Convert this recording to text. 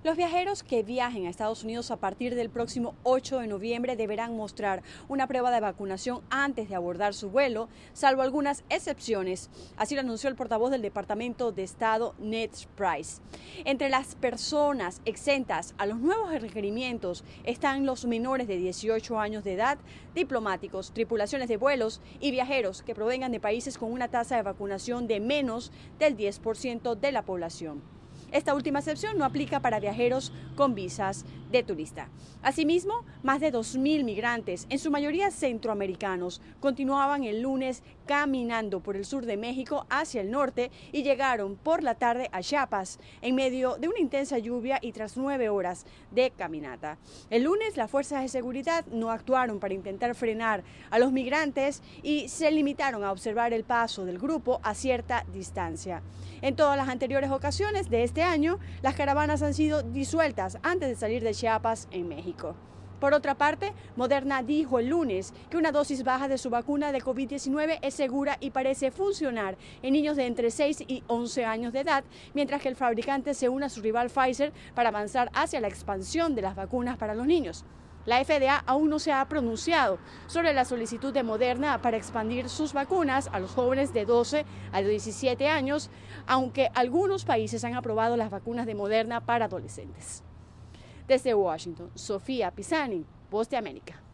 Los viajeros que viajen a Estados Unidos a partir del próximo 8 de noviembre deberán mostrar una prueba de vacunación antes de abordar su vuelo, salvo algunas excepciones. Así lo anunció el portavoz del Departamento de Estado, Ned Price. Entre las personas exentas a los nuevos requerimientos están los menores de 18 años de edad, diplomáticos, tripulaciones de vuelos y viajeros que provengan de países con una tasa de vacunación de menos del 10% de la población. Esta última excepción no aplica para viajeros con visas de turista. Asimismo, más de 2.000 migrantes, en su mayoría centroamericanos, continuaban el lunes caminando por el sur de México hacia el norte y llegaron por la tarde a Chiapas, en medio de una intensa lluvia y tras 9 horas de caminata. El lunes, las fuerzas de seguridad no actuaron para intentar frenar a los migrantes y se limitaron a observar el paso del grupo a cierta distancia. En todas las anteriores ocasiones de este año, las caravanas han sido disueltas antes de salir de Chiapas, en México. Por otra parte, Moderna dijo el lunes que una dosis baja de su vacuna de COVID-19 es segura y parece funcionar en niños de entre 6 y 11 años de edad, mientras que el fabricante se une a su rival Pfizer para avanzar hacia la expansión de las vacunas para los niños. La FDA aún no se ha pronunciado sobre la solicitud de Moderna para expandir sus vacunas a los jóvenes de 12 a 17 años, aunque algunos países han aprobado las vacunas de Moderna para adolescentes. Desde Washington, Sofía Pisani, Voz de América.